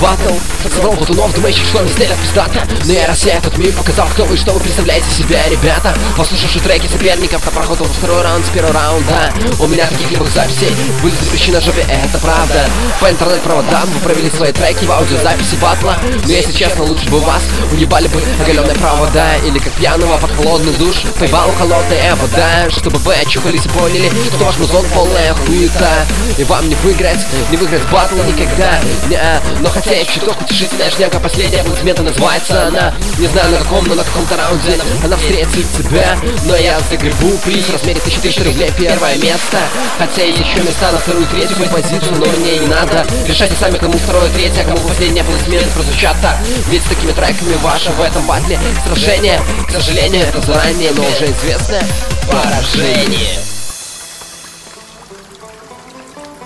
батл. Собрал болтунов, думающих, что они стелят пиздата. Но я рассеял этот мир, показал, кто вы, что вы представляете себя, ребята. Послушавши треки соперников, на проход во второй раунд с первого раунда. У меня таких левых записей были запрещены на жопе, это правда. По интернет-проводам вы провели свои треки в аудиозаписи батла. Но если честно, лучше бы вас уебали бы оголенные провода. Или как пьяного под холодный душ поебал холодная вода. Чтобы вы очухались и поняли, что ваш музон полная хуета. И вам не выиграть батл никогда. Но хотя я чуток утешительная шняга, последняя аплодисмента называется она. Не знаю на каком, но на каком-то раунде она встретит тебя. Но я загребу приз в размере 1300 рублей, первое место. Хотя есть еще места на вторую, третью позицию, но мне не надо. Решайте сами, кому второе, третье, а кому последние аплодисменты прозвучат так. Ведь с такими треками ваше в этом батле сражение, к сожалению, это заранее, но уже известное поражение.